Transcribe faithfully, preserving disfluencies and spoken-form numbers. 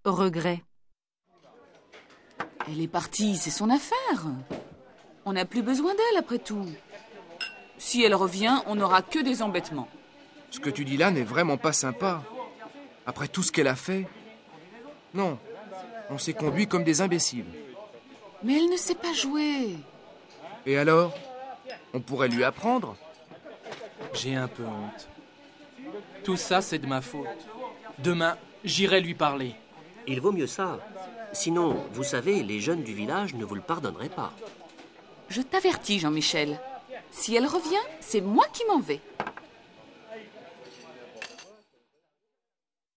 regret. Elle est partie, c'est son affaire. On n'a plus besoin d'elle, après tout. Si elle revient, on n'aura que des embêtements. Ce que tu dis là n'est vraiment pas sympa. Après tout ce qu'elle a fait. Non, on s'est conduit comme des imbéciles. Mais elle ne sait pas jouer. Et alors? On pourrait lui apprendre? J'ai un peu honte. Tout ça, c'est de ma faute. Demain, j'irai lui parler. Il vaut mieux ça. Sinon, vous savez, les jeunes du village ne vous le pardonneraient pas. Je t'avertis, Jean-Michel. Si elle revient, c'est moi qui m'en vais.